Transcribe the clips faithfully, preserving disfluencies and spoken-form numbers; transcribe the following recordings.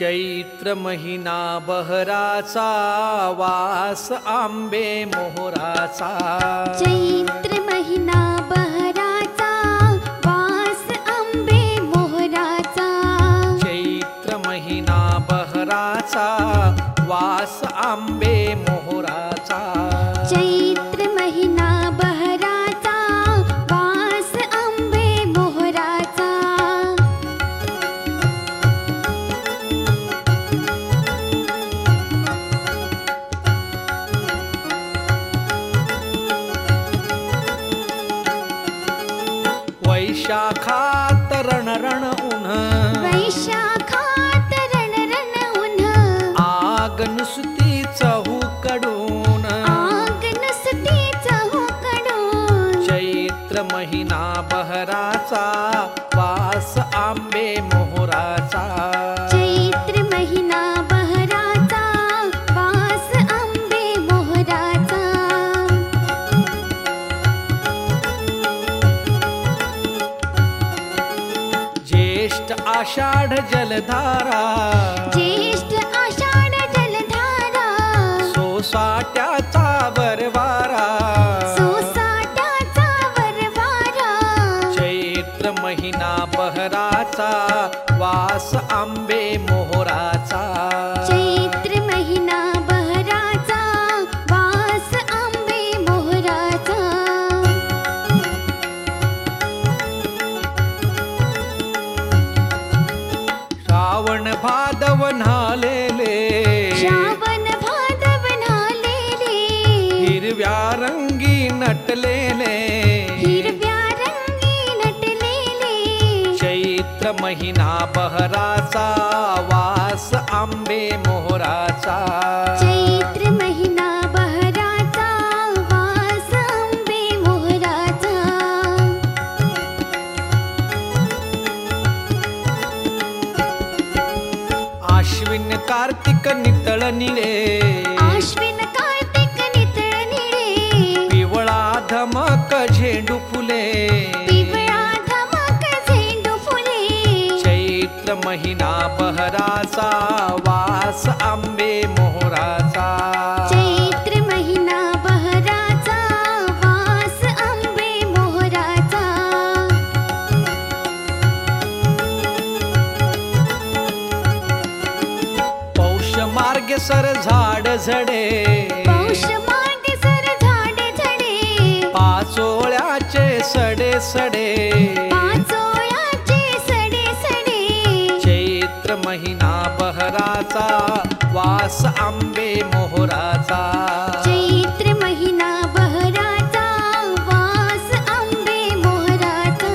चैत्र महिना बहराचा वास आंबे मोहराचा। चैत्र महिना बहराचा वास आंबे मोहराचा। चैत्र महिना बहराचा वास आंबे मोहराचा। चैत्र महिना बहराचा वास आंबे मोहराचा। वैशाखात रणरण ऊन वैशाखात रणरण ऊन आग नुसती चहूकडून आग नुसती चहूकडून। चैत्र महिना बहराचा वास आंबे मोहराचा। चैत्र महिना बहराचा वास आंबे मोहराचा। ज्येष्ठ आषाढ जलधारा ज्येष्ठ आषाढ जलधारा सोसाट्याचा बरवारा। सोसाट्याचा वरवारा। चैत्र महिना बहराचा वास आंबे मोहराचा। चैत्र महिना बहराचा वास आंबे मोहराचा। श्रावण भादव न्हालेले श्रावण भादव न्हालेले हिरव्या रंगी नटलेले। हिरव्या रंगी नटलेले। चैत्र महिना बहराचा वास आंबे मोहराचा। चैत्र महिना बहराचा वास आंबे मोहराचा। आश्विन कार्तिक नितळ निळे आश्विन कार्तिक नितळ निळे पिवळा धमक झेंडू फुले। पिवळा धमक झेंडू फुले। चैत्र महिना बहराचा वास आंबे मोहराचा। चैत्र महिना बहराचा वास आंबे मोहराचा। पौष मार्गे सर झाड झडे पौष मागे सर झाडे झडे पाचोळ्याचे सडे सडे। पाचोळ्याचे सडे सडे। चैत्र महिना बहराचा वास आंबे मोहराचा। चैत्र महिना बहराचा वास आंबे मोहराचा।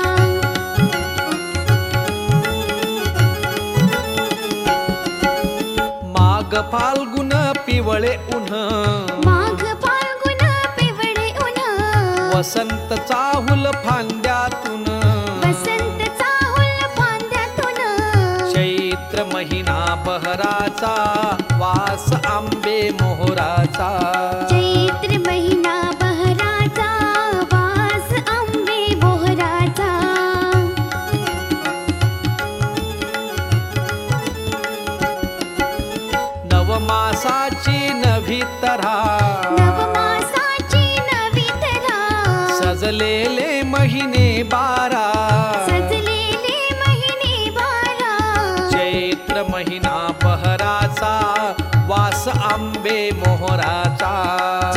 माघ फाल्गुन पिवळे उन्ह माघ फाल्गुन पिवळे ऊन वसंत चाहुल फांद्यातून। वसंत चाहुल फांद्यातून। चैत्र महिना बहराचा वास आंबे मोहराचा। चैत्र महिना बहराचा वास आंबे मोहराचा। नवमासाची नवी तऱ्हा नवमासाची नवी तऱ्हा सजलेले महिने बारा। सजलेले महिने बारा। चैत्र महिना बहराचा वास आंबे मोहराचा।